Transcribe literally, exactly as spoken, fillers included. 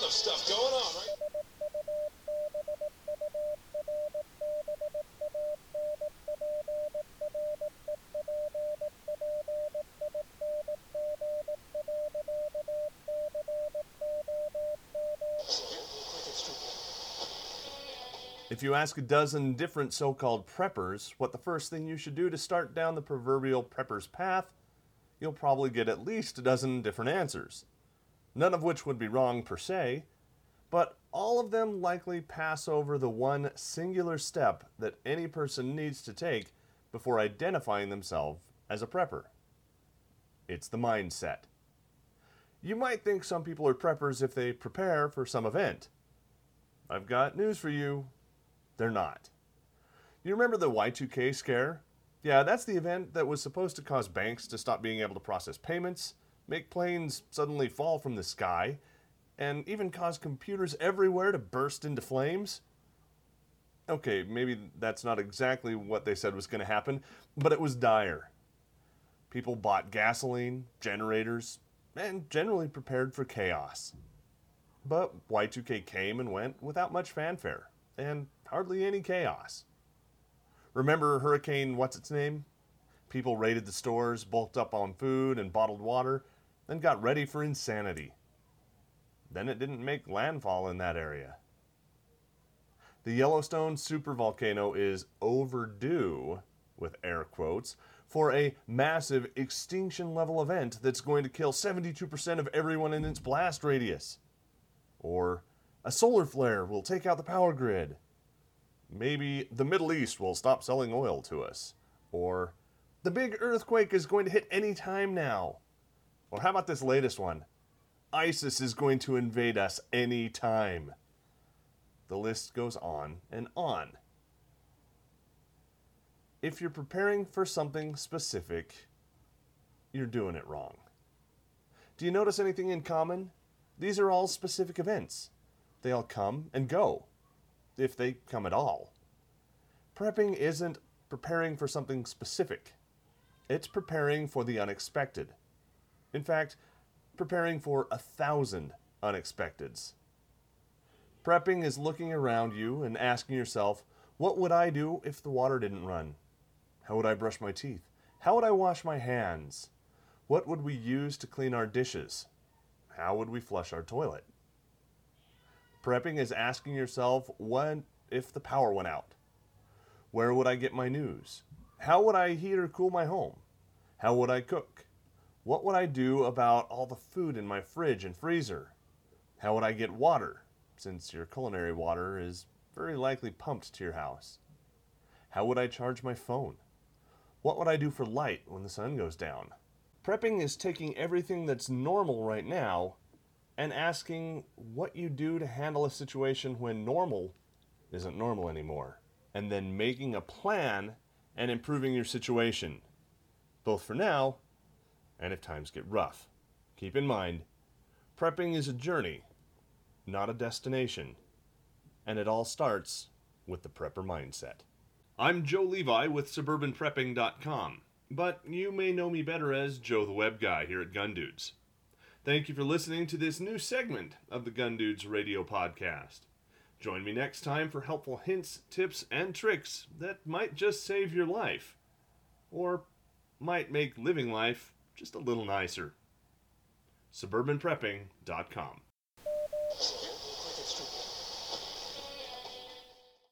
of stuff going on, right? If you ask a dozen different so-called preppers what the first thing you should do to start down the proverbial prepper's path, you'll probably get at least a dozen different answers. None of which would be wrong per se, but all of them likely pass over the one singular step that any person needs to take before identifying themselves as a prepper. It's the mindset. You might think some people are preppers if they prepare for some event. I've got news for you. They're not. You remember the Y two K scare? Yeah, that's the event that was supposed to cause banks to stop being able to process payments, make planes suddenly fall from the sky, and even cause computers everywhere to burst into flames. Okay, maybe that's not exactly what they said was going to happen, but it was dire. People bought gasoline, generators, and generally prepared for chaos. But Y two K came and went without much fanfare, and hardly any chaos. Remember Hurricane What's-Its-Name? People raided the stores, bulked up on food and bottled water, then got ready for insanity. Then it didn't make landfall in that area. The Yellowstone supervolcano is overdue, with air quotes, for a massive extinction-level event that's going to kill seventy-two percent of everyone in its blast radius. Or a solar flare will take out the power grid. Maybe the Middle East will stop selling oil to us. Or the big earthquake is going to hit any time now. Or how about this latest one? ISIS is going to invade us any time. The list goes on and on. If you're preparing for something specific, you're doing it wrong. Do you notice anything in common? These are all specific events. They all come and go, if they come at all. Prepping isn't preparing for something specific. It's preparing for the unexpected. In fact, preparing for a thousand unexpecteds. Prepping is looking around you and asking yourself, what would I do if the water didn't run? How would I brush my teeth? How would I wash my hands? What would we use to clean our dishes? How would we flush our toilet? Prepping is asking yourself, what if the power went out? Where would I get my news? How would I heat or cool my home? How would I cook? What would I do about all the food in my fridge and freezer? How would I get water, since your culinary water is very likely pumped to your house? How would I charge my phone? What would I do for light when the sun goes down? Prepping is taking everything that's normal right now and asking what you do to handle a situation when normal isn't normal anymore, and then making a plan and improving your situation, both for now and if times get rough. Keep in mind, prepping is a journey, not a destination, and it all starts with the prepper mindset. I'm Joe Levi with Suburban Prepping dot com, but you may know me better as Joe the Web Guy here at Gun Dudes. Thank you for listening to this new segment of the Gun Dudes radio podcast. Join me next time for helpful hints, tips, and tricks that might just save your life, or might make living life just a little nicer. Suburban Prepping dot com